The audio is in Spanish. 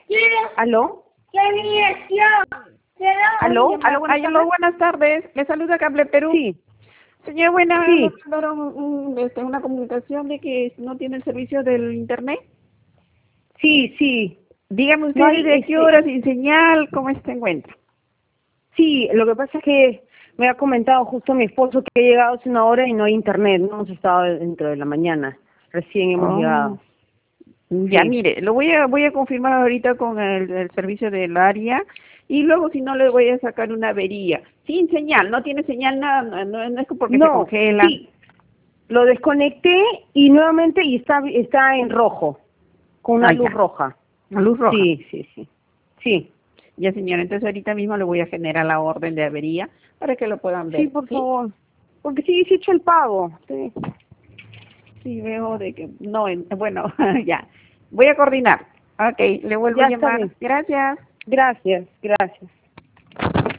¿Aló? ¿Qué dirección? ¿Aló? ¿Aló? Aló, buenas tardes. Le saluda Cable Perú. Sí, Señora Buena, sí, nos mandaron una comunicación de que no tiene el servicio del internet. sí. Dígame usted No hay, desde qué hora, sin señal, cómo se encuentra. sí, lo que pasa es que me ha comentado justo mi esposo que ha llegado hace una hora y no hay internet. No hemos estado dentro de la mañana. Recién hemos llegado. Ya, Sí. mire, voy a confirmar ahorita con el servicio del área y luego si no le voy a sacar una avería. Sin señal, no tiene señal nada, no es porque se No, congela. sí, lo desconecté y nuevamente y está en rojo, con una luz Ya, roja. la luz roja. Sí, Ya, señora, entonces ahorita mismo le voy a generar la orden de avería para que lo puedan ver. por favor. Porque sí, he hecho el pago. Sí. Sí, veo de que no, bueno, ya. Voy a coordinar. Ok, le vuelvo a Ya está llamar. bien. Gracias. Gracias.